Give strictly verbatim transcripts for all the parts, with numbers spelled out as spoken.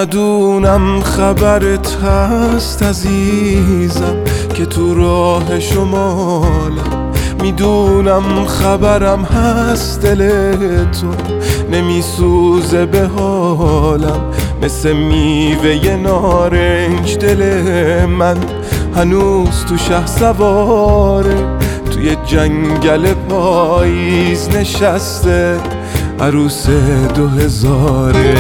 ندونم خبرت هست عزیزم که تو راه شمالم، میدونم خبرم هست دل تو نمیسوزه به حالم، مثل میوه نارنج دل من هنوز تو شهسواره، توی جنگل پاییز نشسته عروس دو هزاره.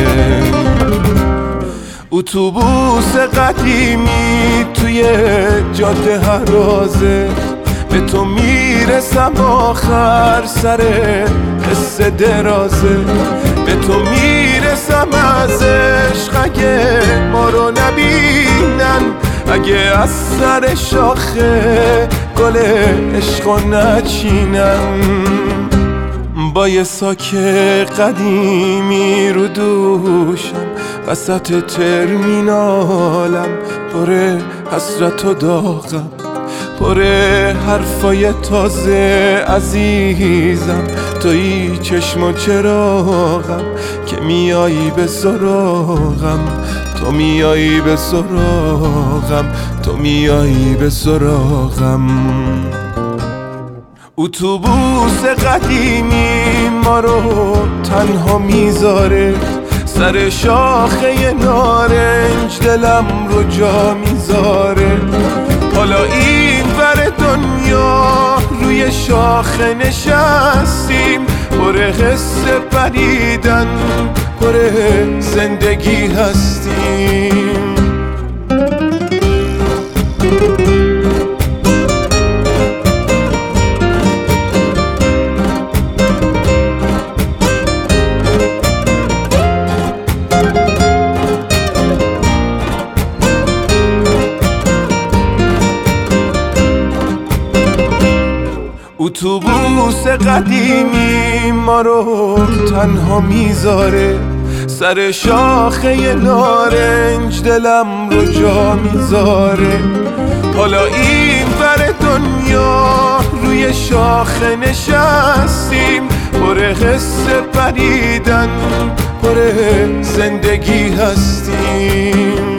اتوبوس قدیمی توی جاده هرازه، به تو میرسم آخر سر قصه درازه، به تو میرسم از عشق اگه ما رو نبینن، اگه از سر شاخه گل عشق رو نچینن. با یه ساک قدیمی رو دوشم وسط ترمینالم، پر حسرت و داغم، پر حرفای تازه عزیزم، توی چشم و چراغم که میایی به سراغم، تو میایی به سراغم، تو میایی به سراغم. اتوبوس قدیمی ما رو تنها میذاره، سر شاخه نارنج دلم رو جا میذاره، حالا این ور دنیا روی شاخه نشستیم، پر قصه پریدن، پر زندگی هستیم. اتوبوس قدیمی ما رو تنها میذاره، سر شاخه نارنج دلم رو جا میذاره، حالا این ور دنیا روی شاخه نشستیم، پر قصه پریدن، پر زندگی هستیم.